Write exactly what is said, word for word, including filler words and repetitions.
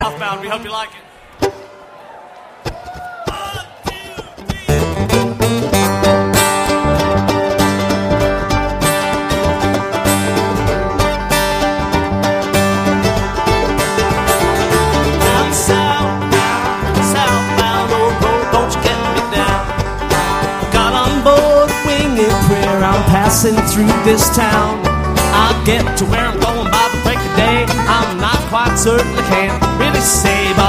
Southbound, we hope you like it. I'm southbound, southbound, old road, don't you get me down. Got on board a winged prayer, I'm passing through this town. I'll get to where I'm going by the break of day. I'm not quite certain I can't really say, but